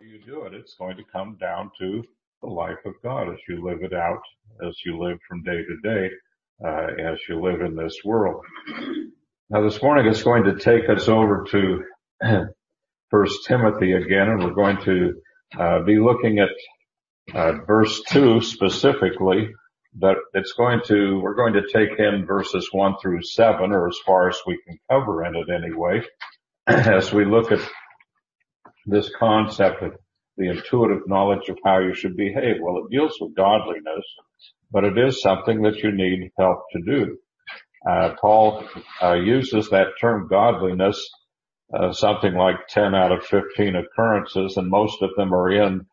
you do it, it's going to come down to the life of God as you live it out, as you live from day to day, as you live in this world. Now this morning it's going to take us over to First Timothy again, and we're going to be looking at verse 2 specifically, but we're going to take in verses 1 through 7, or as far as we can cover in it anyway, as we look at this concept of the intuitive knowledge of how you should behave. Well, it deals with godliness, but it is something that you need help to do. Paul uses that term godliness, something like 10 out of 15 occurrences, and most of them are in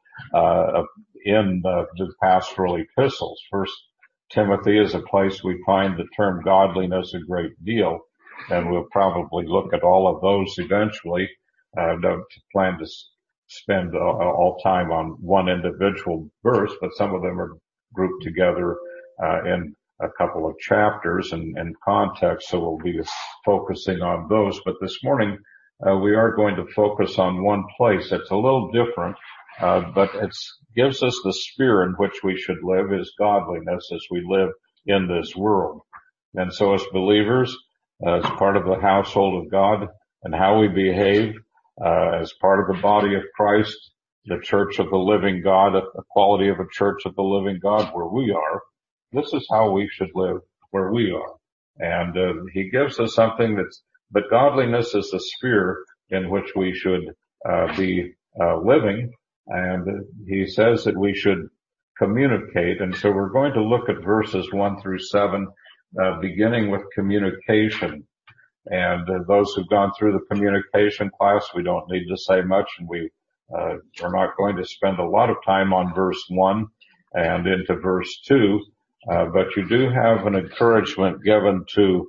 the pastoral epistles. First Timothy is a place we find the term godliness a great deal, and we'll probably look at all of those eventually. Don't plan to spend all time on one individual verse, but some of them are grouped together in a couple of chapters and context, so we'll be focusing on those. But this morning we are going to focus on one place. It's a little different, but it gives us the sphere in which we should live, is godliness as we live in this world. And so as believers, as part of the household of God, and how we behave as part of the body of Christ, the church of the living God, the quality of a church of the living God where we are, this is how we should live where we are. And he gives us something but godliness is the sphere in which we should be living. And he says that we should communicate. And so we're going to look at verses 1 through 7, beginning with communication. And those who've gone through the communication class, we don't need to say much, and we're not going to spend a lot of time on verse 1 and into verse 2, but you do have an encouragement given to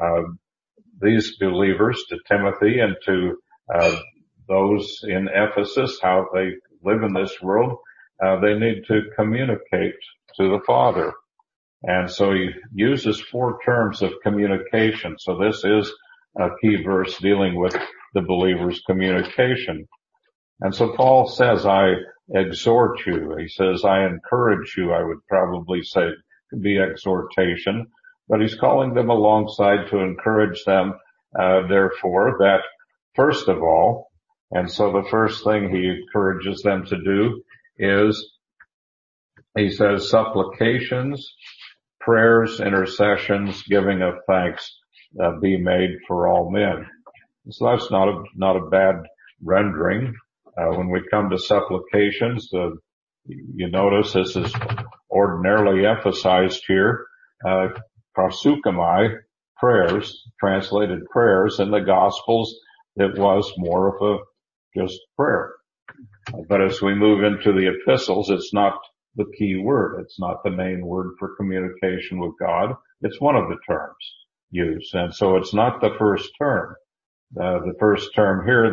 these believers, to Timothy and to those in Ephesus, how they live in this world. They need to communicate to the Father. And so he uses 4 terms of communication. So this is a key verse dealing with the believer's communication. And so Paul says, I exhort you. He says, I encourage you. I would probably say it could be exhortation, but he's calling them alongside to encourage them, therefore, that first of all, and so the first thing he encourages them to do is, he says, supplications, prayers, intercessions, giving of thanks be made for all men. So that's not a bad rendering. When we come to supplications, you notice this is ordinarily emphasized here. Proseuchomai, prayers, translated prayers. In the Gospels, it was more of a just prayer. But as we move into the epistles, it's not the key word. It's not the main word for communication with God. It's one of the terms used. And so it's not the first term. The first term here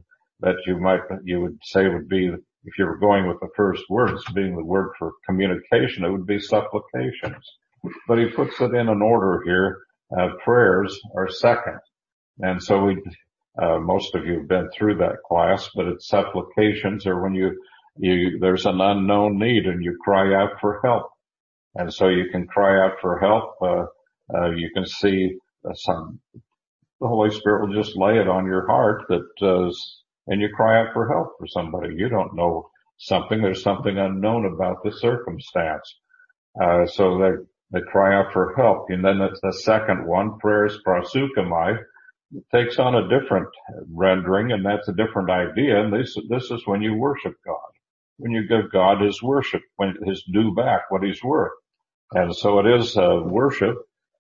you would say would be, if you were going with the first words being the word for communication, it would be supplications. But he puts it in an order here. Prayers are second. And so most of you have been through that class, but it's supplications are when there's an unknown need and you cry out for help. And so you can cry out for help. You can see the Holy Spirit will just lay it on your heart and you cry out for help for somebody. You don't know something. There's something unknown about the circumstance. So they cry out for help. And then the second one, prayers proseuchomai, takes on a different rendering, and that's a different idea. And this is when you worship God. When you give God his worship, his due back, what he's worth. And so it is worship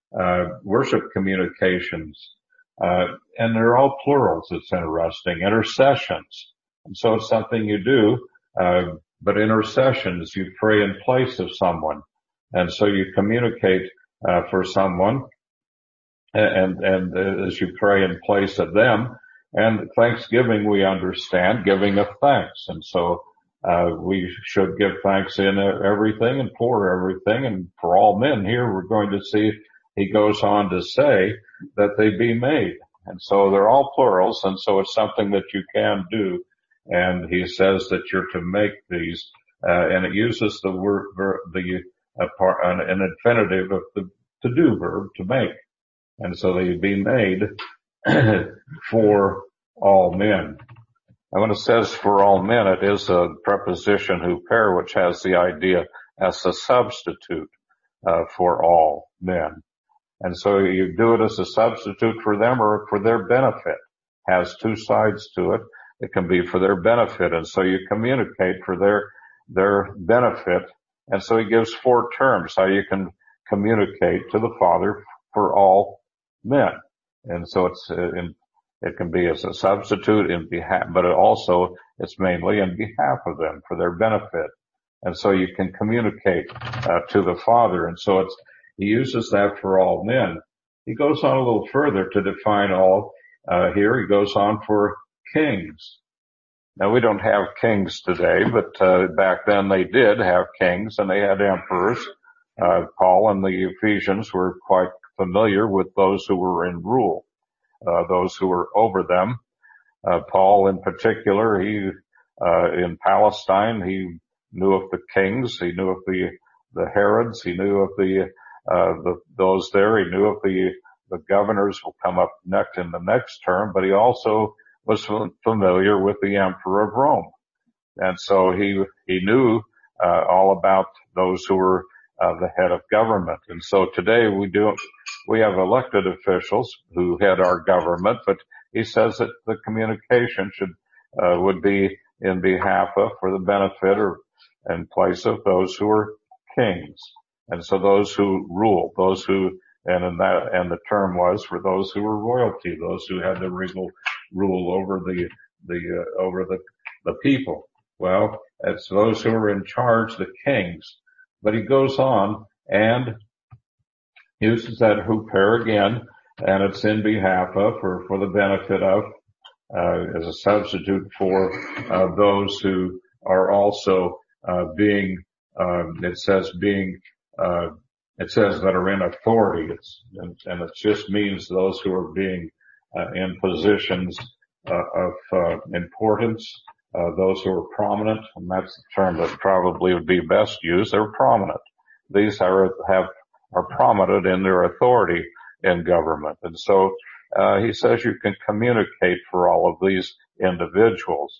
communications. And they're all plurals. It's interesting. Intercessions. And so it's something you do, but intercessions, you pray in place of someone. And so you communicate for someone, and as you pray in place of them. And thanksgiving, we understand, giving of thanks. And so we should give thanks in everything and for everything and for all men. Here we're going to see he goes on to say that they be made. And so they're all plurals, and so it's something that you can do and he says that you're to make these, and it uses the word, an infinitive of the to-do verb, to make. And so they be made for all men. And when it says for all men, it is a preposition huper, which has the idea as a substitute for all men. And so you do it as a substitute for them or for their benefit. Has two sides to it. It can be for their benefit, and so you communicate for their benefit. And so he gives 4 terms how you can communicate to the Father for all men. And so it can be as a substitute in behalf, but it's mainly in behalf of them, for their benefit. And so you can communicate to the Father. And so he uses that for all men. He goes on a little further to define all. Here he goes on for kings. Now we don't have kings today, but back then they did have kings and they had emperors. Paul and the Ephesians were quite familiar with those who were in rule, those who were over them. Paul in particular, in Palestine, he knew of the kings, he knew of the Herods, he knew of those there, he knew of the governors will come up next in the next term, but he also was familiar with the emperor of Rome. And so he knew all about those who were the head of government. And so today we have elected officials who head our government, but he says that the communication would be in behalf of, for the benefit or in place of those who are kings. And so those who rule, and the term was for those who were royalty, those who had the regal rule over the people. Well, it's those who are in charge, the kings. But he goes on and uses that huper again, and it's in behalf of, or for the benefit of, as a substitute for those who are also being, it says that are in authority. And it just means those who are being in positions of importance, those who are prominent, and that's the term that probably would be best used. They're prominent. These are prominent in their authority in government. And so he says you can communicate for all of these individuals.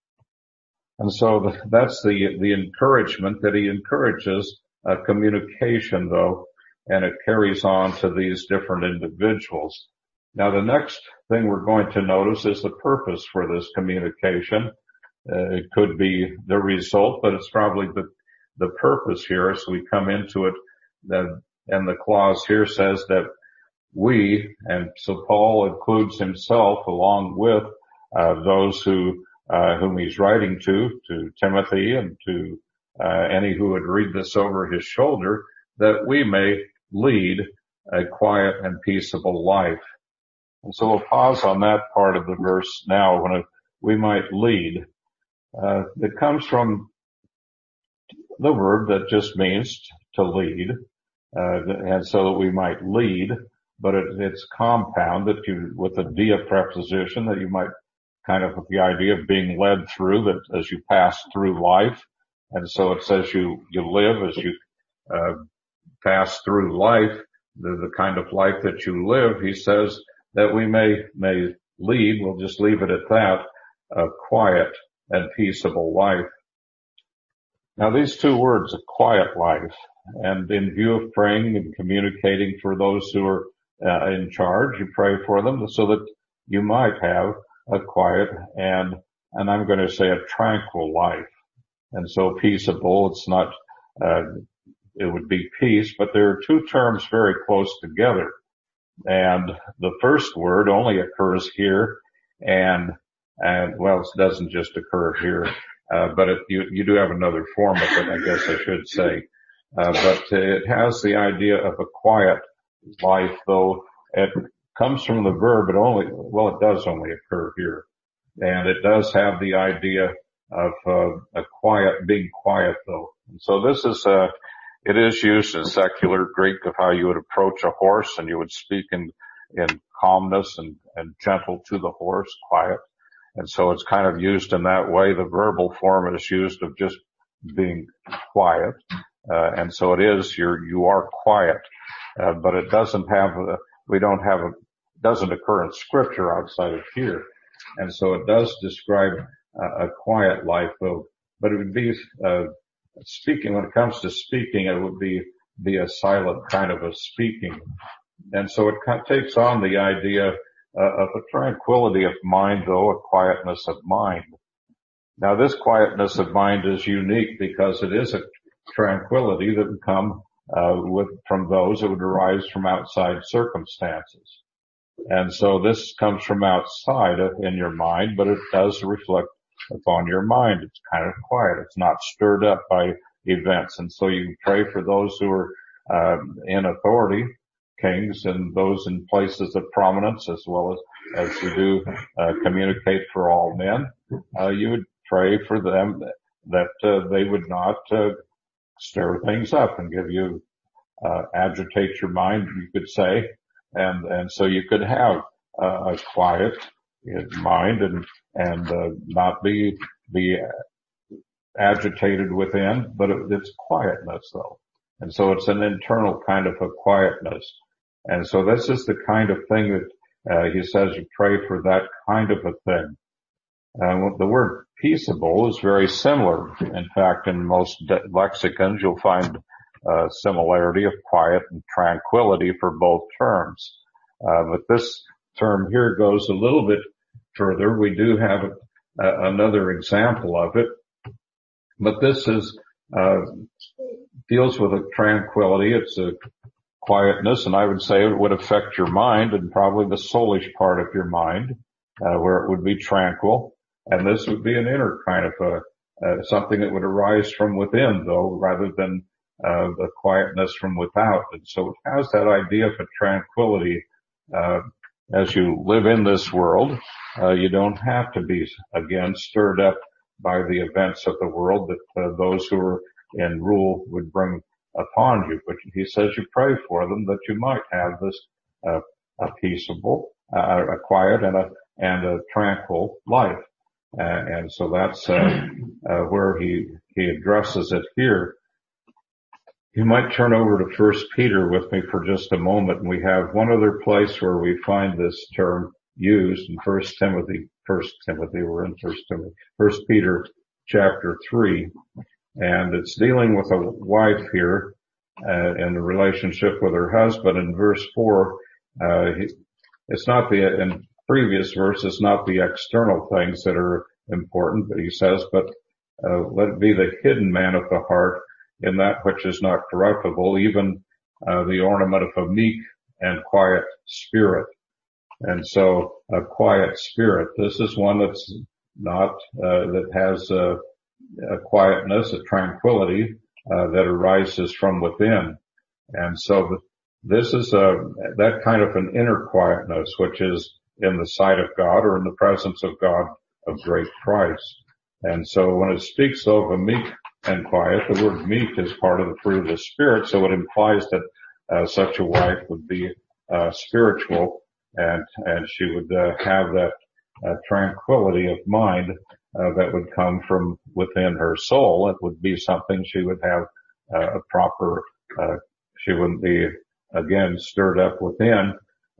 And so that's the encouragement, that he encourages communication, though, and it carries on to these different individuals. Now, the next thing we're going to notice is the purpose for this communication. It could be the result, but it's probably the purpose here as we come into it. And the clause here says that we, and so Paul includes himself along with those whom he's writing to Timothy and to any who would read this over his shoulder, that we may lead a quiet and peaceable life. And so we'll pause on that part of the verse now, when we might lead. It comes from the verb that just means to lead, and so that we might lead, but it's compound with a dia preposition, that you might kind of with the idea of being led through, that as you pass through life. And so it says you live as you pass through life, the kind of life that you live. He says that we may lead, we'll just leave it at that, a quiet and peaceable life. Now these two words, a quiet life, and in view of praying and communicating for those who are in charge, you pray for them so that you might have a quiet and I'm going to say a tranquil life. And so peaceable, it's not, it would be peace, but there are two terms very close together. And the first word only occurs here, and well, it doesn't just occur here, but you do have another form of it, I guess I should say. But it has the idea of a quiet life, though it comes from the verb, it does only occur here. And it does have the idea of being quiet, though. And so this is it is used in secular Greek of how you would approach a horse, and you would speak in calmness and gentle to the horse, quiet. And so it's kind of used in that way. The verbal form is used of just being quiet. And so it is, you are quiet. But it doesn't doesn't occur in scripture outside of here. And so it does describe a quiet life, though. But it would be, speaking, when it comes to speaking, it would be a silent kind of a speaking. And so it takes on the idea of a tranquility of mind, though, a quietness of mind. Now, this quietness of mind is unique because it is a tranquility that would come from those that would arise from outside circumstances. And so this comes from outside in your mind, but it does reflect upon your mind. It's kind of quiet. It's not stirred up by events. And so you pray for those who are in authority, kings, and those in places of prominence, as well as you do communicate for all men. You would pray for them that they would not stir things up and give you agitate your mind, you could say, and so you could have a quiet mind and not be agitated within, but it's quietness though. And so it's an internal kind of a quietness. And so this is the kind of thing that he says you pray for, that kind of a thing. The word peaceable is very similar. In fact, in most lexicons, you'll find similarity of quiet and tranquility for both terms. But this term here goes a little bit further. We do have another example of it, but this is deals with a tranquility. It's a quietness, and I would say it would affect your mind and probably the soulish part of your mind, where it would be tranquil. And this would be an inner kind of something that would arise from within, though, rather than the quietness from without. And so it has that idea of a tranquility. As you live in this world, you don't have to be, again, stirred up by the events of the world that those who are in rule would bring upon you. But he says you pray for them that you might have this a peaceable, a quiet, and a tranquil life. And so that's where he addresses it here. You might turn over to 1 Peter with me for just a moment. And we have one other place where we find this term used in 1 Peter chapter 3. And it's dealing with a wife here, in the relationship with her husband. In verse 4, it's not in previous verse, it's not the external things that are important, but he says, but let it be the hidden man of the heart, in that which is not corruptible, even the ornament of a meek and quiet spirit. And so a quiet spirit, this is one that's not, that has a quietness, a tranquility that arises from within. And so this is that kind of an inner quietness, which is in the sight of God or in the presence of God of great price. And so when it speaks of a meek and quiet, the word meek is part of the fruit of the Spirit, so it implies that such a wife would be spiritual, and she would have that tranquility of mind that would come from within her soul. It would be something she would have a proper, she wouldn't be, again, stirred up within,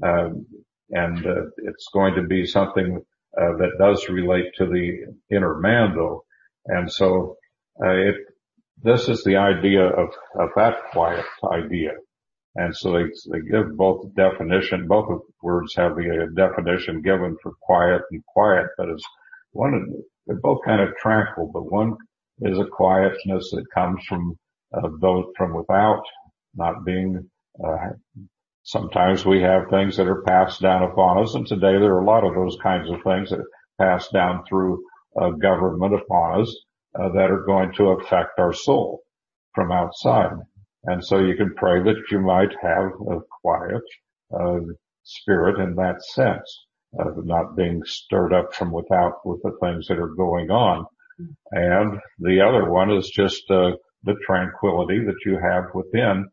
and it's going to be something that does relate to the inner man, though. And so this is the idea of that quiet idea. And so they give both definition, both of words have the definition given for quiet and quiet, but it's they're both kind of tranquil, but one is a quietness that comes from those from without, not being, sometimes we have things that are passed down upon us, and today there are a lot of those kinds of things that pass down through government upon us that are going to affect our soul from outside. And so you can pray that you might have a quiet spirit in that sense, of not being stirred up from without with the things that are going on. And the other one is just the tranquility that you have within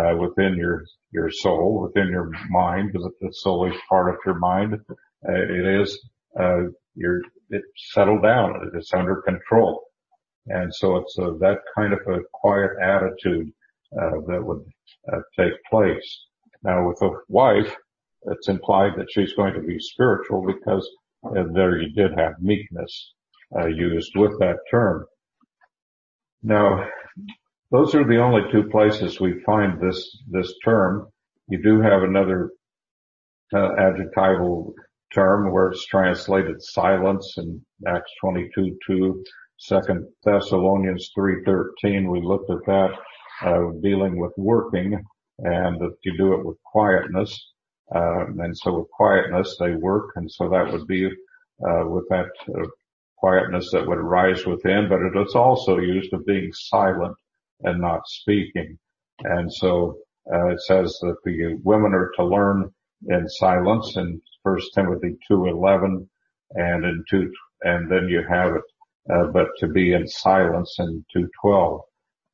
your soul, within your mind, the soulish part of your mind. It is it's settled down. It's under control. And so it's that kind of a quiet attitude that would take place. Now with a wife, it's implied that she's going to be spiritual because there you did have meekness used with that term. Now, those are the only two places we find this term. You do have another adjectival term where it's translated silence in Acts 22:2, 2 Thessalonians 3:13. We looked at that, dealing with working, and that you do it with quietness. And so with quietness, they work, and so that would be with that quietness that would arise within, but it is also used of being silent and not speaking. And so it says that the women are to learn in silence in 1 Timothy 2:11, and then you have it, but to be in silence in 2:12.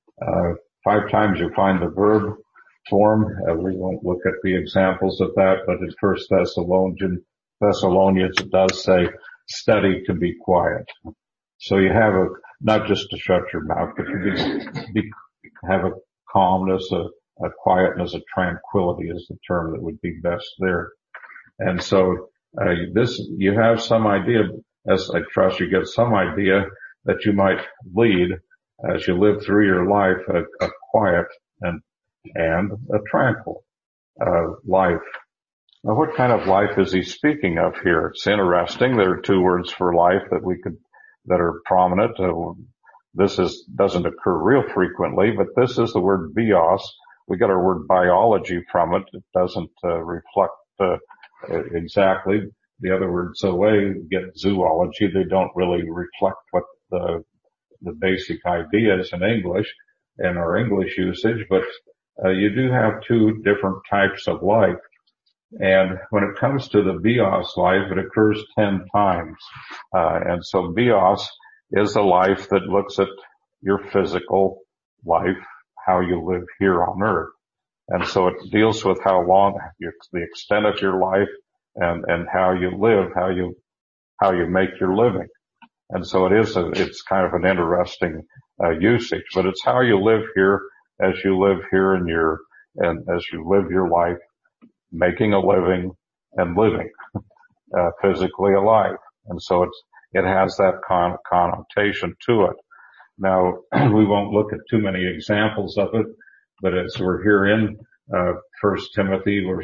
5 times you find the verb form. We won't look at the examples of that, but in 1 Thessalonians it does say, study to be quiet. So you have not just to shut your mouth, but to have a calmness, a quietness, a tranquility is the term that would be best there. And so, you have some idea, as I trust you get some idea that you might lead as you live through your life, a quiet and a tranquil, life. Now, what kind of life is he speaking of here? It's interesting. There are 2 words for life that are prominent. This doesn't occur real frequently, but this is the word bios. We got our word biology from it. It doesn't reflect exactly. The other words away get zoology. They don't really reflect what the basic idea is in English and our English usage, but you do have 2 different types of life. And when it comes to the bios life, it occurs 10 times. And so bios is a life that looks at your physical life, how you live here on earth. And so it deals with how long, the extent of your life and how you live, how you make your living. And so it's kind of an interesting, usage, but it's how you live here as you live here and as you live your life, making a living and living, physically alive. And so it has that connotation to it. Now, we won't look at too many examples of it, but as we're here in, 1 Timothy or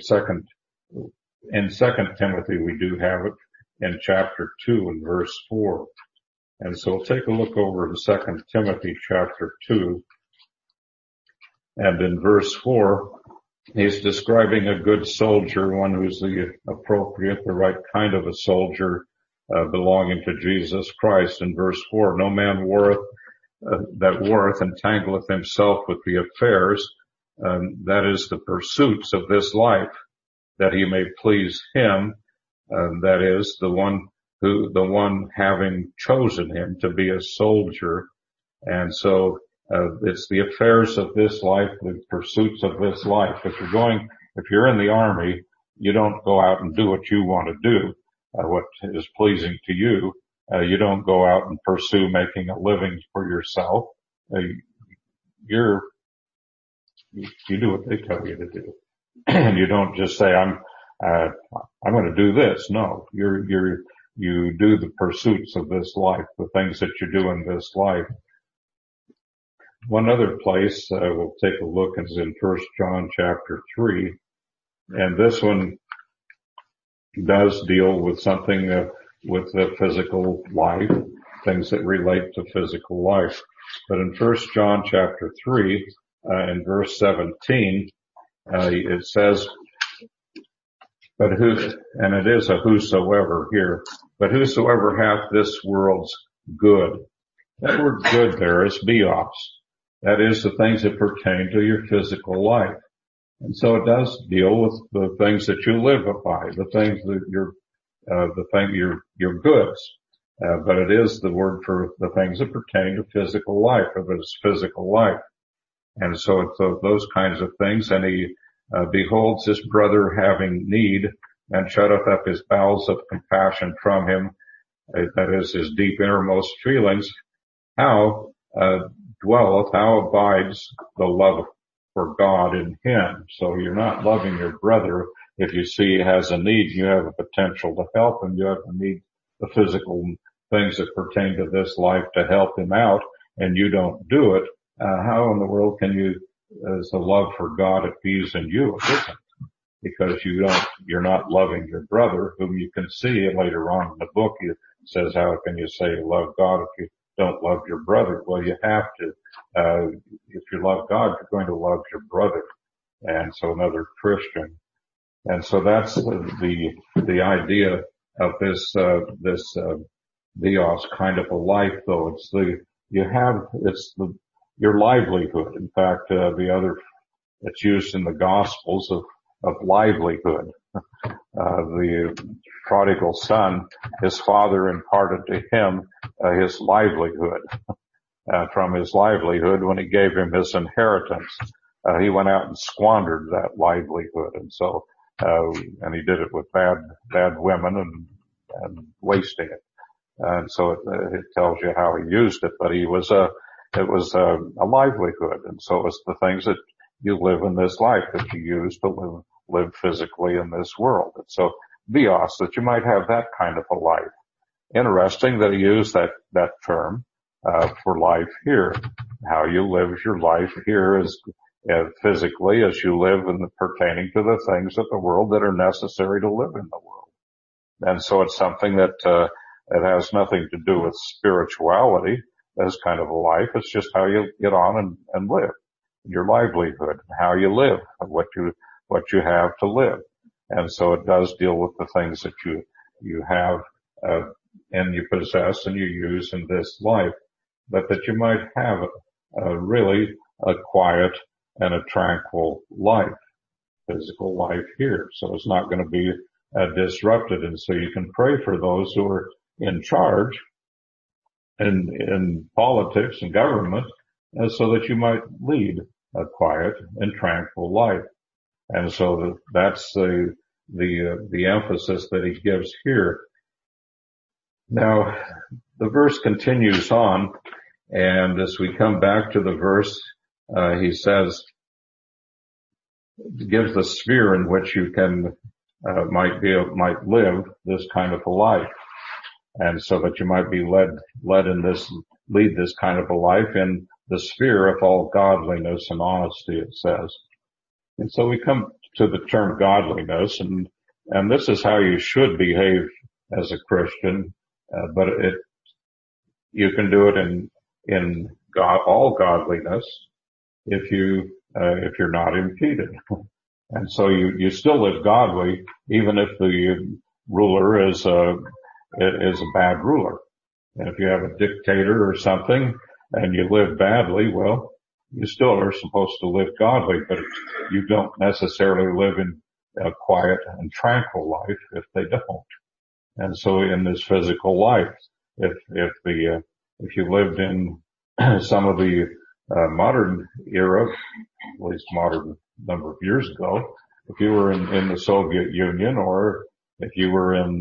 in 2 Timothy, we do have it in chapter 2 and verse 4. And so we'll take a look over to 2 Timothy chapter 2. And in verse 4, he's describing a good soldier, one who's the right kind of a soldier, belonging to Jesus Christ. In verse 4, no man that warreth entangleth himself with the affairs, that is the pursuits of this life, that he may please him, that is the one having chosen him to be a soldier. And so it's the affairs of this life, the pursuits of this life. If you're in the army, you don't go out and do what you want to do, what is pleasing to you. You don't go out and pursue making a living for yourself. You do what they tell you to do. And you don't just say, I'm going to do this. No, you do the pursuits of this life, the things that you do in this life. One other place we'll take a look is in 1 John chapter 3, and this one does deal with something with the physical life, things that relate to physical life. But in 1 John chapter 3, in verse 17, it says, and it is a whosoever here, but whosoever hath this world's good. That word good there is bios. That is the things that pertain to your physical life. And so it does deal with the things that you live by, the things that your goods. But it is the word for the things that pertain to physical life, if it's physical life. And so it's those kinds of things. And he beholds his brother having need, and shutteth up his bowels of compassion from him, that is his deep innermost feelings, how dwelleth, how abides the love for God in him. So you're not loving your brother if you see he has a need, you have a potential to help him, you have a need, the physical things that pertain to this life to help him out, and you don't do it. How in the world can you, is the love for God appease in you? It isn't. Because you're not loving your brother, whom you can see later on in the book. It says, how can you say you love God if you don't love your brother? Well, you have to. If you love God, you're going to love your brother. And so another Christian. And so that's the idea of this theos kind of a life, though. It's your livelihood. In fact, it's used in the Gospels of livelihood. The prodigal son, his father imparted to him his livelihood. From his livelihood, when he gave him his inheritance, he went out and squandered that livelihood. And so, and he did it with bad women and wasting it. And so it tells you how he used it, but it was a livelihood. And so it's the things that you live in this life that you use to live physically in this world. And so bios, that you might have that kind of a life. Interesting that he used that term, for life here. How you live your life here is, physically as you live in pertaining to the things of the world that are necessary to live in the world. And so it's something that, it has nothing to do with spirituality as kind of a life. It's just how you get on and live. Your livelihood, how you live, what you have to live. And so it does deal with the things that you have, and you possess and you use in this life, but that you might have really a quiet and a tranquil life, physical life here. So it's not going to be disrupted. And so you can pray for those who are in charge in politics and government, so that you might lead a quiet and tranquil life. And so that's the emphasis that he gives here. Now, the verse continues on, and as we come back to the verse, he says, gives the sphere in which you can, might live this kind of a life. And so that you might be lead this kind of a life in the sphere of all godliness and honesty, it says. And so we come to the term godliness, and this is how you should behave as a Christian, but you can do it in all godliness if you're not impeded. And so you still live godly, even if the ruler is a bad ruler. And if you have a dictator or something and you live badly, well, you still are supposed to live godly, but you don't necessarily live in a quiet and tranquil life if they don't. And so in this physical life, if you lived in some of the modern era, at least modern number of years ago, if you were in the Soviet Union, or if you were in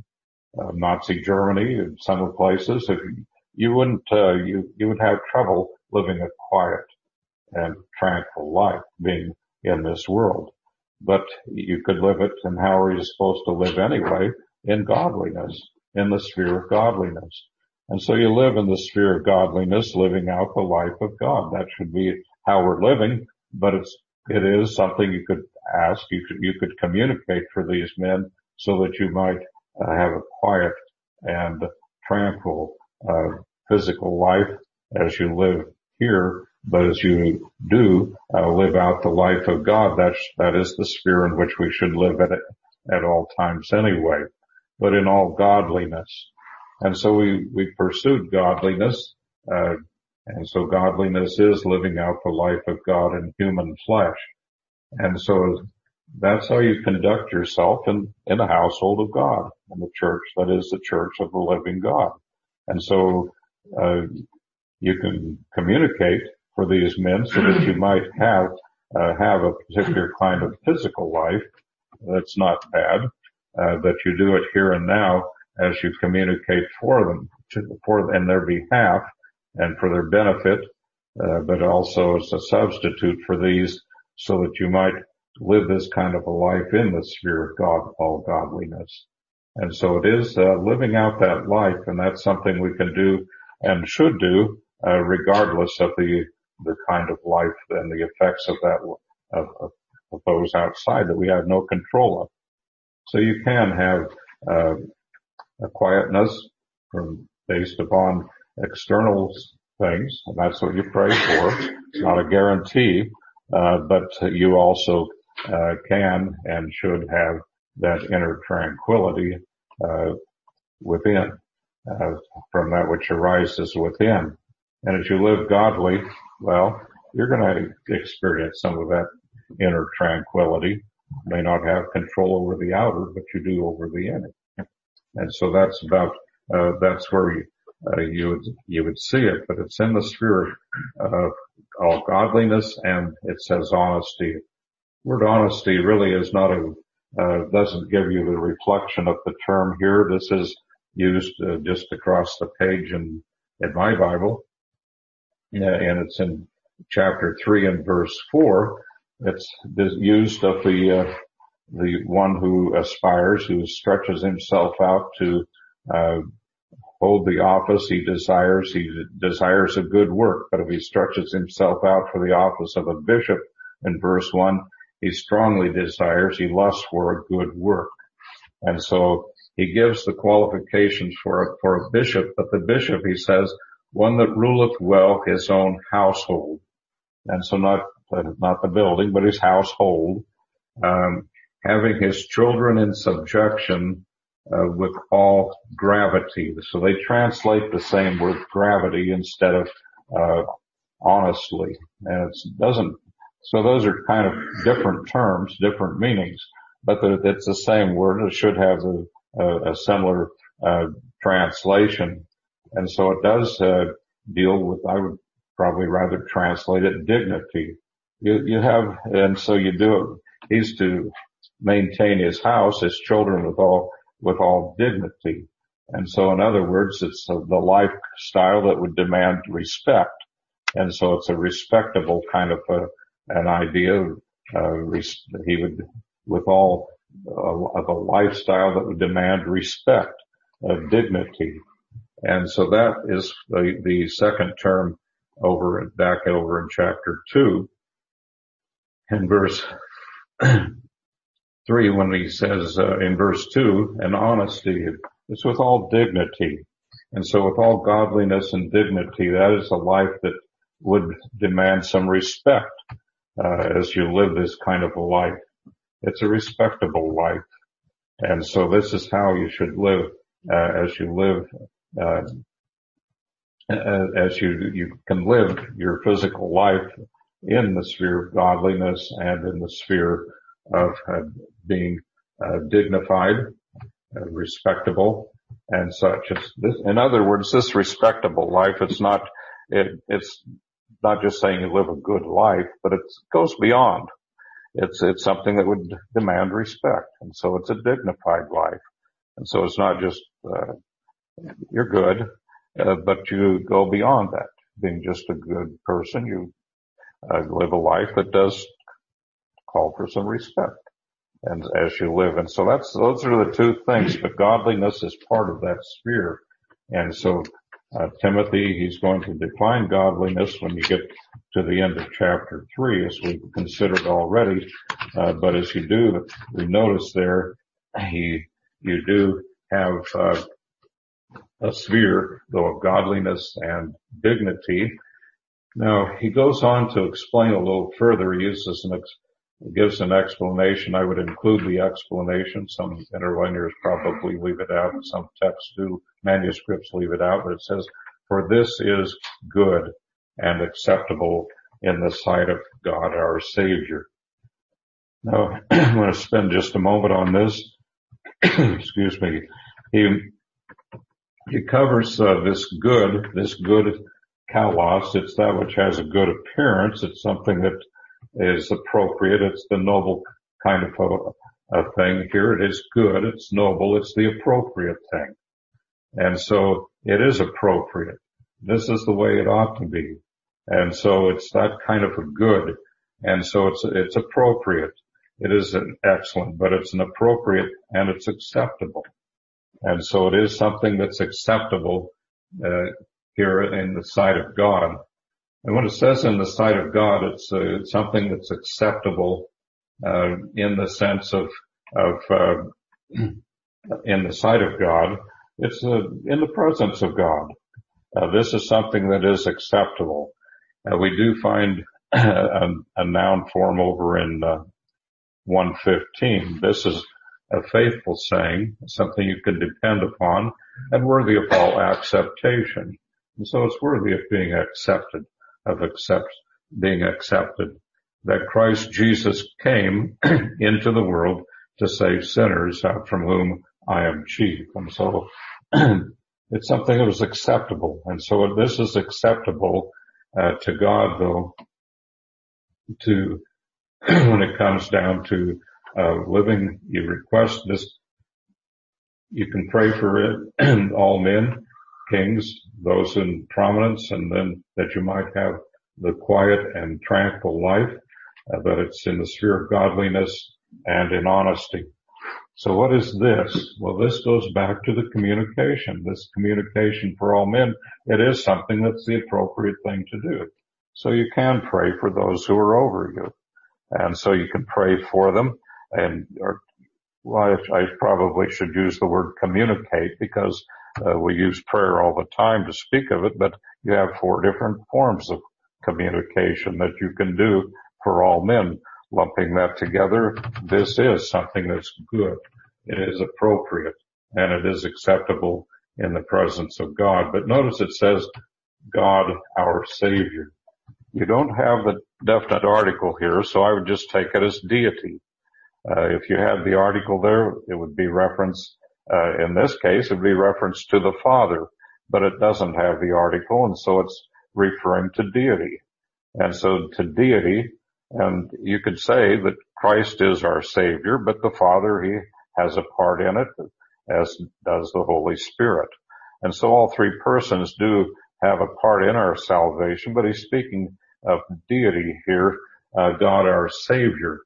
Nazi Germany and some of the places, if you wouldn't, you would have trouble living a quiet and tranquil life, being in this world. But you could live it, and how are you supposed to live anyway? In godliness, in the sphere of godliness. And so you live in the sphere of godliness, living out the life of God. That should be how we're living, but it is something you could ask, you could communicate for these men so that you might have a quiet and tranquil physical life as you live here, but as you do live out the life of God, that is the sphere in which we should live at all times anyway, but in all godliness. And so we pursued godliness, and so godliness is living out the life of God in human flesh. And so that's how you conduct yourself in the household of God, in the church, that is the church of the living God. And so you can communicate for these men so that you might have a particular kind of physical life that's not bad, that you do it here and now, as you communicate for them, in their behalf and for their benefit, but also as a substitute for these, so that you might live this kind of a life in the sphere of God, all godliness. And so it is living out that life, and that's something we can do and should do, regardless of the kind of life and the effects of that, of those outside that we have no control of. So you can have a quietness based upon external things, and that's what you pray for. It's not a guarantee, but you also can and should have that inner tranquility within, from that which arises within. And as you live godly, well, you're going to experience some of that inner tranquility. You may not have control over the outer, but you do over the inner. And so that's about, that's where you would see it, but it's in the sphere of all godliness, and it says honesty. Word honesty really is not doesn't give you the reflection of the term here. This is used just across the page in my Bible, and it's in chapter 3 and verse 4. It's used of the one who aspires, who stretches himself out to hold the office he desires a good work. But if he stretches himself out for the office of a bishop in verse 1, he strongly desires, he lusts for a good work. And so he gives the qualifications for a bishop, but the bishop, he says, one that ruleth well his own household. And so not the building, but his household, having his children in subjection, with all gravity. So they translate the same word gravity instead of, honestly. And so those are kind of different terms, different meanings, but it's the same word. It should have a similar, translation. And so it does, deal with, I would probably rather translate it dignity. You have, and so you do it. He's to maintain his house, his children with all dignity. And so in other words, it's the lifestyle that would demand respect. And so it's a respectable kind of an idea. He would, with all of a lifestyle that would demand respect, dignity. And so that is the second term back over in chapter 2 in verse 3, when he says, in verse 2, and honesty, it's with all dignity. And so with all godliness and dignity, that is a life that would demand some respect, as you live this kind of a life. It's a respectable life. And so this is how you should live, as you live, as you can live your physical life in the sphere of godliness and in the sphere of being dignified, respectable, and such. In other words, this respectable life, it's not just saying you live a good life, but it goes beyond. It's something that would demand respect, and so it's a dignified life. And so it's not just you're good, but you go beyond that. Being just a good person, you live a life that does call for some respect, and as you live. And so those are the two things, but godliness is part of that sphere. And so, Timothy, he's going to define godliness when you get to the end of chapter 3, as we've considered already. But as you do, we notice there, you do have, a sphere, though, of godliness and dignity. Now, he goes on to explain a little further. He gives an explanation. I would include the explanation. Some interlinears probably leave it out. Some texts do. Manuscripts leave it out. But it says, for this is good and acceptable in the sight of God our Savior. Now, I'm going to spend just a moment on this. Excuse me. He covers this good kalos. It's that which has a good appearance. It's something that is appropriate. It's the noble kind of a thing here. It is good. It's noble. It's the appropriate thing. And so it is appropriate. This is the way it ought to be. And so it's that kind of a good. And so it's appropriate. It is an excellent, but it's an appropriate and it's acceptable. And so it is something that's acceptable, here in the sight of God. And when it says in the sight of God, it's something that's acceptable, in the sense of, in the sight of God. It's, in the presence of God. This is something that is acceptable. We do find a noun form over in 115. This is a faithful saying, something you can depend upon, and worthy of all acceptation. And so it's worthy of being accepted, being accepted. That Christ Jesus came into the world to save sinners, from whom I am chief. And so it's something that was acceptable. And so this is acceptable to God, though, to when it comes down to living. You request this, you can pray for it, all men, kings, those in prominence, and then that you might have the quiet and tranquil life, that it's in the sphere of godliness and in honesty. So what is this? Well, this goes back to the communication. This communication for all men, it is something that's the appropriate thing to do. So you can pray for those who are over you. And so you can pray for them, I probably should use the word communicate, because we use prayer all the time to speak of it, but you have 4 different forms of communication that you can do for all men. Lumping that together, this is something that's good. It is appropriate, and it is acceptable in the presence of God. But notice it says, God our Savior. You don't have the definite article here, so I would just take it as deity. If you had the article there, it would be reference, in this case, it would be reference to the Father, but it doesn't have the article, and so it's referring to deity. And so to deity, and you could say that Christ is our Savior, but the Father, He has a part in it, as does the Holy Spirit. And so all 3 persons do have a part in our salvation, but He's speaking of deity here, God our Savior.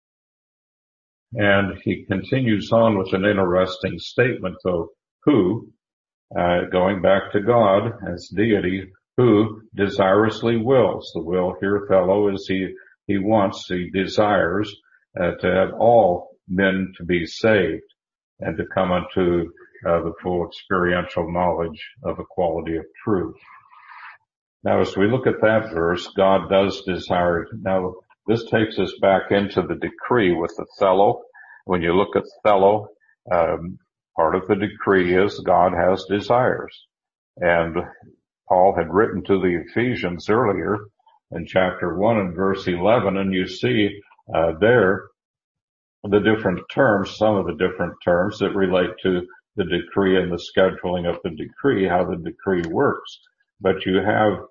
And He continues on with an interesting statement, though, who, going back to God as deity, who desirously wills. The will here, fellow, is He wants, He desires, to have all men to be saved and to come unto the full experiential knowledge of the quality of truth. Now, as we look at that verse, God does desire. Now, this takes us back into the decree with the Othello. When you look at Othello, part of the decree is God has desires. And Paul had written to the Ephesians earlier in chapter 1 and verse 11, and you see there the different terms, some of the different terms that relate to the decree and the scheduling of the decree, how the decree works. But you have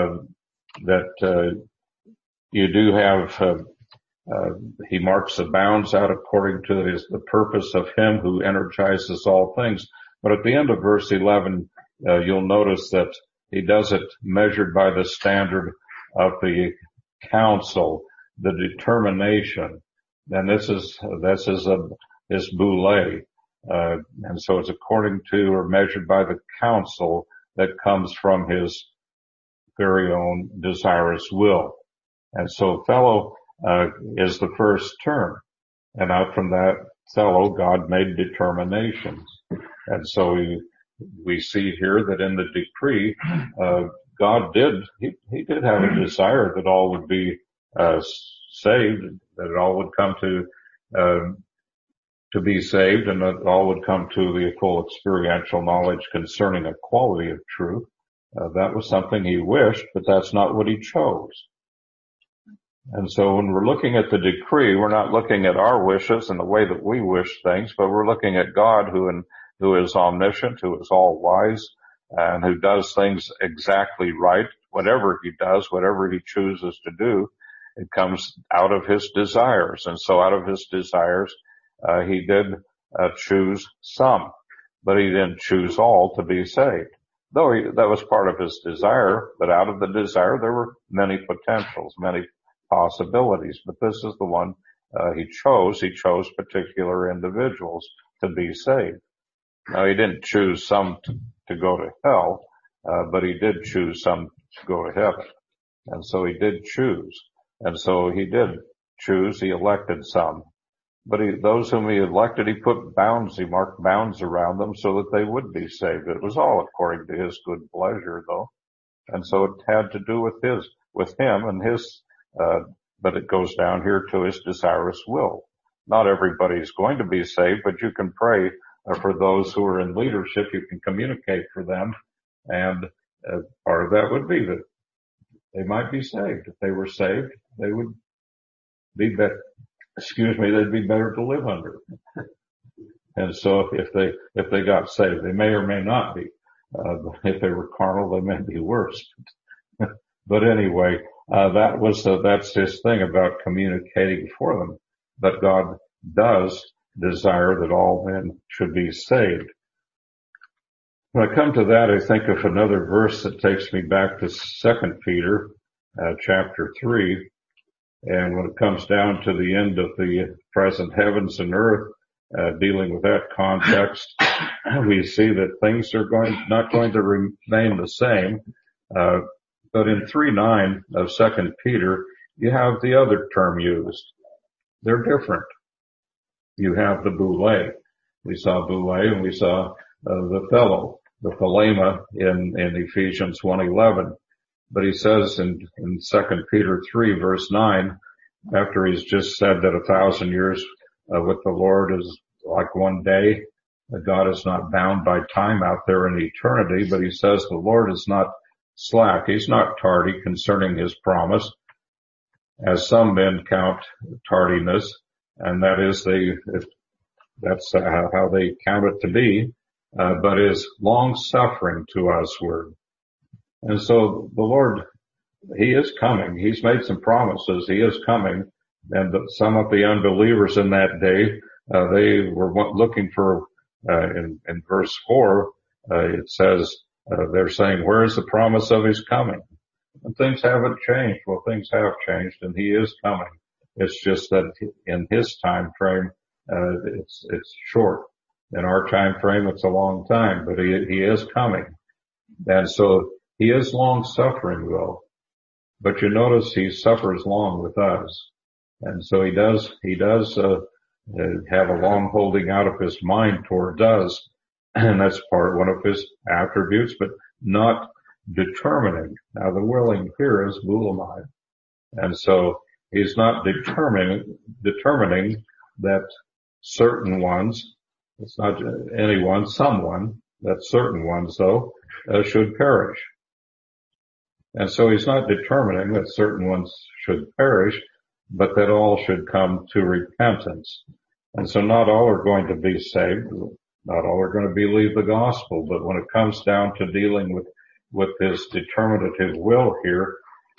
you do have He marks the bounds out according to the purpose of Him who energizes all things. But at the end of verse 11, you'll notice that He does it measured by the standard of the counsel, the determination. And this is his boule. And so it's according to or measured by the counsel that comes from His very own desirous will. And so fellow, is the first term. And out from that fellow, God made determinations. And so we see here that in the decree, God He did have a desire that all would be, saved, that all would come to be saved, and that all would come to the full experiential knowledge concerning a quality of truth. That was something He wished, but that's not what He chose. And so when we're looking at the decree, we're not looking at our wishes and the way that we wish things, but we're looking at God who is omniscient, who is all wise, and who does things exactly right. Whatever He does, whatever He chooses to do, it comes out of His desires. And so out of His desires, He did choose some. but he didn't choose all to be saved. Though that was part of his desire, but out of the desire there were many potentials, many possibilities. But this is the one he chose. He chose particular individuals to be saved. Now, he didn't choose some to go to hell, but he did choose some to go to heaven. And so he did choose. And so he did choose. He elected some. But those whom he elected, he put bounds, he marked bounds around them so that they would be saved. It was all according to his good pleasure, though. And so it had to do with him and his, but it goes down here to his desirous will. Not everybody's going to be saved, but you can pray for those who are in leadership. You can communicate for them. And part of that would be that they might be saved. If they were saved, they would be better. They'd be better to live under. And so if they got saved, they may or may not be. If they were carnal, they may be worse. But anyway, that's his thing about communicating for them. But God does desire that all men should be saved. When I come to that, I think of another verse that takes me back to 2 Peter, chapter 3. And when it comes down to the end of the present heavens and earth, dealing with that context, we see that things are not going to remain the same. But in 3:9 of 2 Peter, you have the other term used. They're different. You have the boule. We saw boule and we saw the fellow, the thelema in Ephesians 1:11. But he says in 2 Peter 3 verse 9, after he's just said that 1,000 years with the Lord is like one day, that God is not bound by time out there in eternity, but he says the Lord is not slack. He's not tardy concerning his promise, as some men count tardiness, and that is that's how they count it to be, but is long suffering to usward. And so the Lord, he is coming. He's made some promises. He is coming. And some of the unbelievers in that day, they were looking for, in verse 4, it says, they're saying, where is the promise of his coming? And things haven't changed. Well, things have changed and he is coming. It's just that in his time frame, it's short. In our time frame, it's a long time, but he is coming. And so he is long suffering though. But you notice he suffers long with us. And so he does have a long holding out of his mind towards us. And that's one of his attributes, but not determining. Now the willing here is bulamai. And so he's not determining that certain ones, it's not anyone, someone, that certain ones though, should perish. And so he's not determining that certain ones should perish, but that all should come to repentance. And so not all are going to be saved. Not all are going to believe the gospel. But when it comes down to dealing with his determinative will here,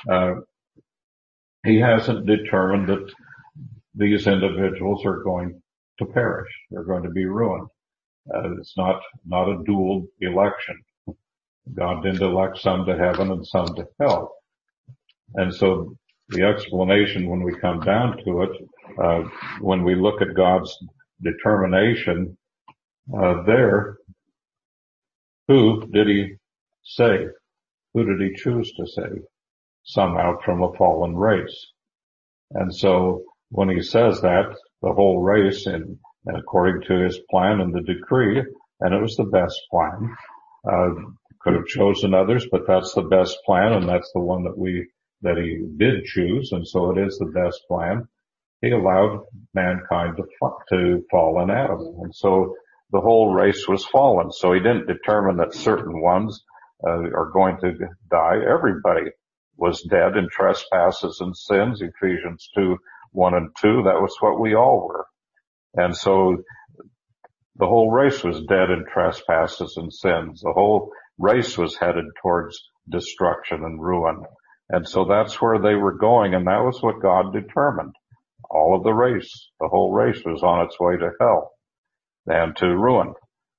he hasn't determined that these individuals are going to perish. They're going to be ruined. It's not a dual election. God didn't elect some to heaven and some to hell. And so the explanation when we come down to it, when we look at God's determination, there, who did he save? Who did he choose to save? Some out from a fallen race. And so when he says that, the whole race and according to his plan and the decree, and it was the best plan, could have chosen others, but that's the best plan, and that's the one that he did choose, and so it is the best plan. He allowed mankind to fall in Adam, and so the whole race was fallen. So he didn't determine that certain ones are going to die. Everybody was dead in trespasses and sins. Ephesians 2:1 and 2. That was what we all were, and so the whole race was dead in trespasses and sins. The whole race was headed towards destruction and ruin. And so that's where they were going, and that was what God determined. All of the race, the whole race was on its way to hell and to ruin.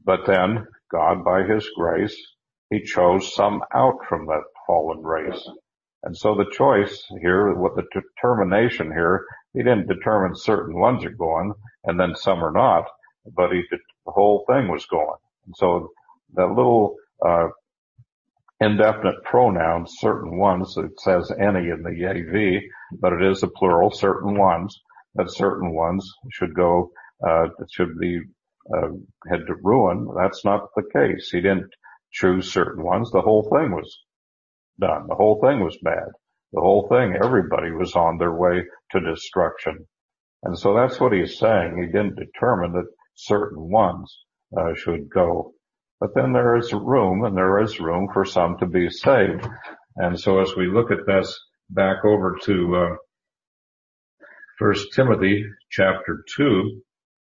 But then God, by his grace, he chose some out from that fallen race. And so the choice here, with the determination here, he didn't determine certain ones are going and then some are not, but the whole thing was going. And so that little, indefinite pronoun, certain ones, it says any in the AV, but it is a plural, certain ones, that certain ones should go, should be, head to ruin. That's not the case. He didn't choose certain ones. The whole thing was done. The whole thing was bad. The whole thing, everybody was on their way to destruction. And so that's what he's saying. He didn't determine that certain ones, should go. But then there is room for some to be saved. And so as we look at this back over to, 1 Timothy chapter 2,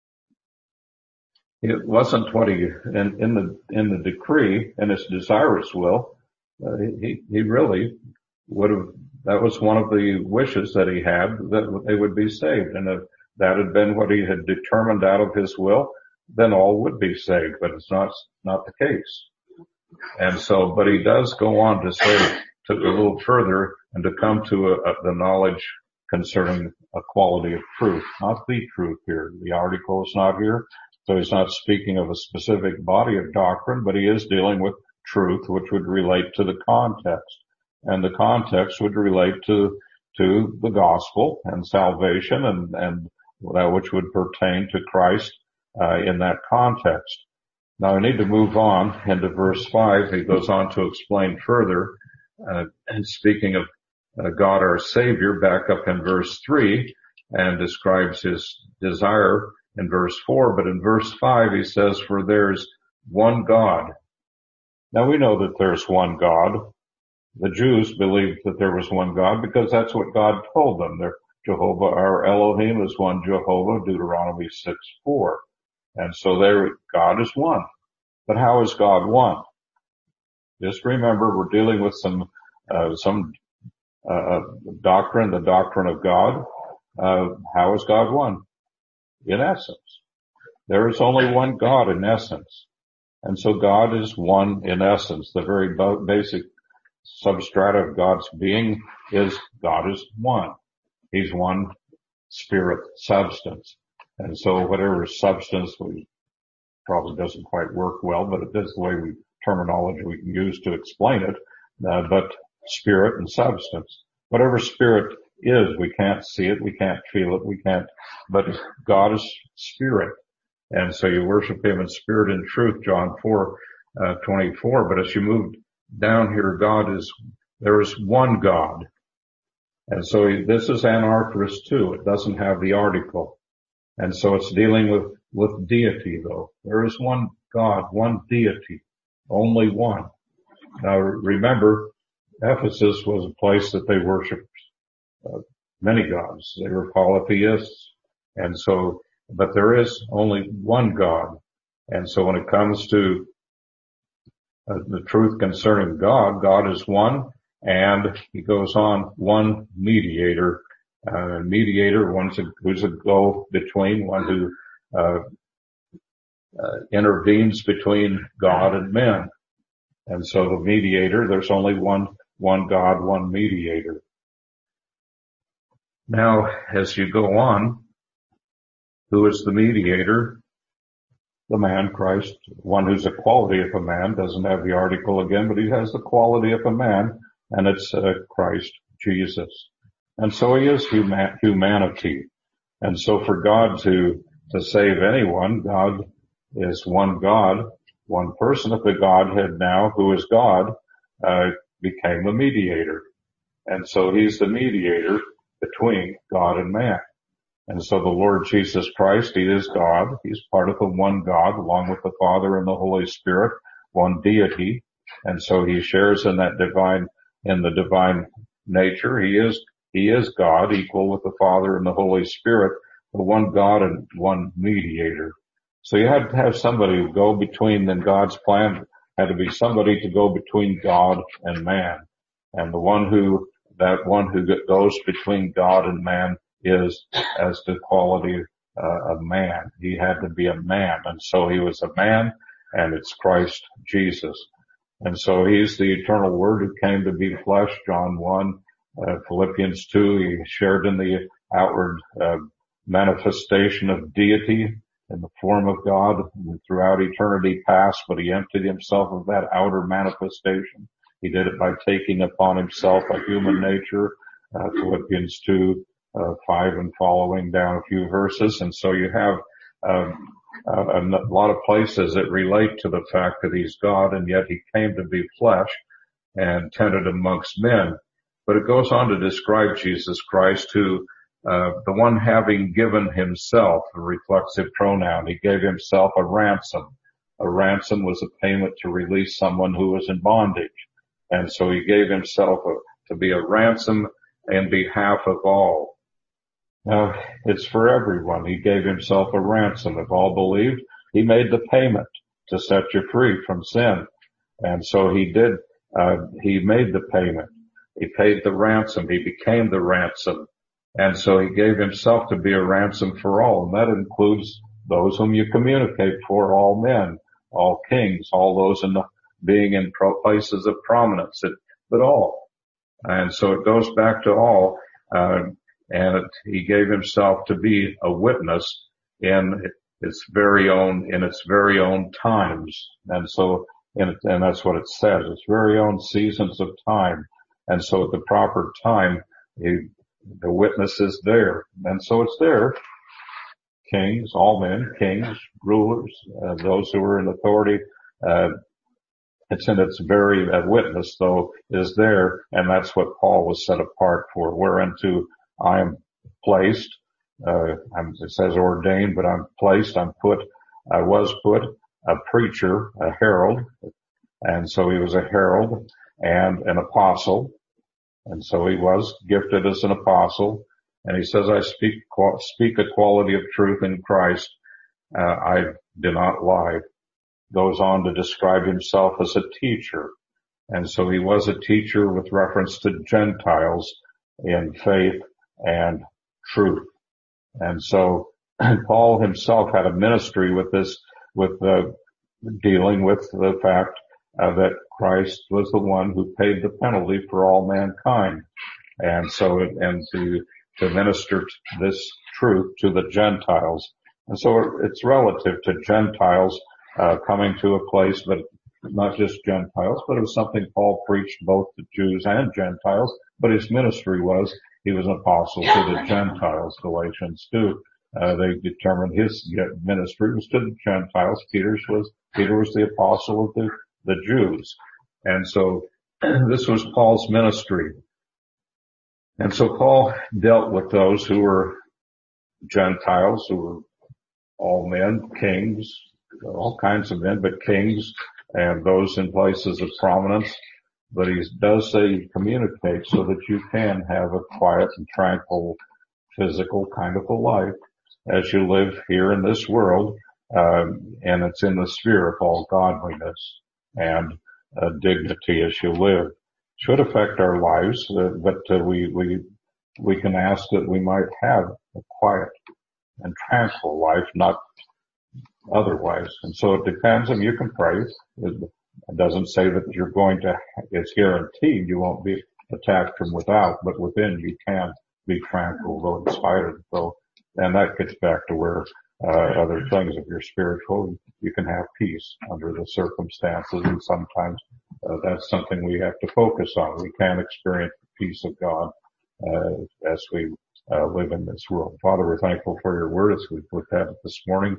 it wasn't what he, in the decree, in his desirous will, he really would have, that was one of the wishes that he had, that they would be saved. And if that had been what he had determined out of his will, then all would be saved, but it's not the case. And so, but he does go on to say, to a little further and to come to the knowledge concerning a quality of truth, not the truth here. The article is not here. So he's not speaking of a specific body of doctrine, but he is dealing with truth, which would relate to the context. And the context would relate to the gospel and salvation and that which would pertain to Christ, in that context. Now I need to move on into verse 5. He goes on to explain further, and speaking of God our Savior, back up in verse 3, and describes his desire in verse 4, but in verse 5 he says, for there's one God. Now we know that there's one God. The Jews believed that there was one God because that's what God told them. Jehovah our Elohim is one Jehovah, Deuteronomy 6:4. And so God is one. But how is God one? Just remember, we're dealing with some doctrine, the doctrine of God. How is God one? In essence. There is only one God in essence. And so God is one in essence. The very basic substrata of God's being is God is one. He's one spirit substance. And so whatever substance, probably doesn't quite work well, but it is the way terminology we can use to explain it. But spirit and substance. Whatever spirit is, we can't see it, we can't feel it, but God is spirit. And so you worship him in spirit and truth, John 4:24. But as you move down here, there is one God. And so this is anarthrous too. It doesn't have the article. And so it's dealing with deity though. There is one God, one deity, only one. Now remember, Ephesus was a place that they worshiped many gods. They were polytheists. And so, but there is only one God. And so when it comes to the truth concerning God, God is one, and he goes on, one mediator. Mediator, who's a go-between, one who intervenes between God and men. And so the mediator, there's only one God, one mediator. Now, as you go on, who is the mediator? The man Christ, one who's a quality of a man, doesn't have the article again, but he has the quality of a man, and it's Christ Jesus. And so he is humanity. And so for God to save anyone, God is one God, one person of the Godhead now, who is God, became the mediator. And so he's the mediator between God and man. And so the Lord Jesus Christ, he is God. He's part of the one God, along with the Father and the Holy Spirit, one deity. And so he shares in the divine nature. He is God, equal with the Father and the Holy Spirit, the one God and one mediator. So you had to have somebody who go between, then God's plan had to be somebody to go between God and man. And that one who goes between God and man is as the quality of man. He had to be a man. And so he was a man, and it's Christ Jesus. And so he's the eternal Word who came to be flesh, John 1, Philippians 2, he shared in the outward manifestation of deity in the form of God throughout eternity past, but he emptied himself of that outer manifestation. He did it by taking upon himself a human nature, Philippians 2, 5 and following down a few verses. And so you have a lot of places that relate to the fact that he's God, and yet he came to be flesh and tented amongst men. But it goes on to describe Jesus Christ, who the one having given himself, a reflexive pronoun. He gave himself a ransom. A ransom was a payment to release someone who was in bondage. And so he gave himself to be a ransom in behalf of all. Now, it's for everyone. He gave himself a ransom. If all believed, he made the payment to set you free from sin. And so he did, he made the payment. He paid the ransom. He became the ransom. And so he gave himself to be a ransom for all. And that includes those whom you communicate for, all men, all kings, all those being in places of prominence, but all. And so it goes back to all. And he gave himself to be a witness in its very own times. And so, and that's what it says, its very own seasons of time. And so at the proper time, the witness is there. And so it's there. Kings, all men, kings, rulers, those who are in authority, it's in its very, witness though is there. And that's what Paul was set apart for, whereunto I am placed. It says ordained, but I'm placed, I was put, a preacher, a herald. And so he was a herald and an apostle. And so he was gifted as an apostle. And he says, I speak a quality of truth in Christ. I do not lie. Goes on to describe himself as a teacher. And so he was a teacher with reference to Gentiles in faith and truth. And so Paul himself had a ministry with this, dealing with the fact that Christ was the one who paid the penalty for all mankind. And so, and to minister this truth to the Gentiles. And so it's relative to Gentiles, coming to a place, but not just Gentiles, but it was something Paul preached both to Jews and Gentiles, but his ministry was, he was an apostle to the Gentiles, Galatians 2. They determined his ministry was to the Gentiles. Peter was the apostle of the Jews. And so this was Paul's ministry. And so Paul dealt with those who were Gentiles, who were all men, kings, all kinds of men, but kings and those in places of prominence. But he does say he communicates so that you can have a quiet and tranquil, physical kind of a life as you live here in this world. And it's in the sphere of all godliness and dignity as you live. Should affect our lives, but we can ask that we might have a quiet and tranquil life, not otherwise. And so it depends, and you can pray. It doesn't say that you're going to, it's guaranteed you won't be attacked from without, but within you can be tranquil, though in spite of it, though. And that gets back to where other things, if you're spiritual, you can have peace under the circumstances, and sometimes that's something we have to focus on. We can experience the peace of God as we live in this world. Father, we're thankful for your word as we've looked at it this morning.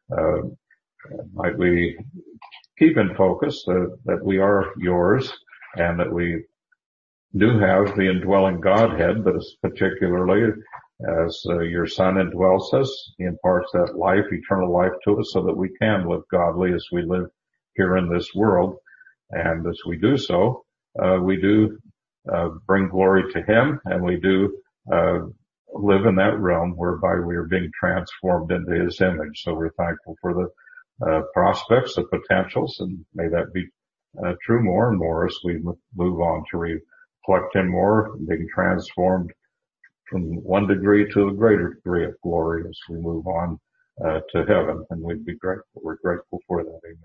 Might we keep in focus that we are yours and that we do have the indwelling Godhead, but particularly as your Son indwells us, he imparts that life, eternal life to us so that we can live godly as we live here in this world. And as we do so, we do bring glory to him, and we do live in that realm whereby we are being transformed into his image. So we're thankful for the prospects, the potentials, and may that be true more and more as we move on to reflect him more, being transformed from one degree to a greater degree of glory as we move on to heaven. And we'd be grateful. We're grateful for that. Amen.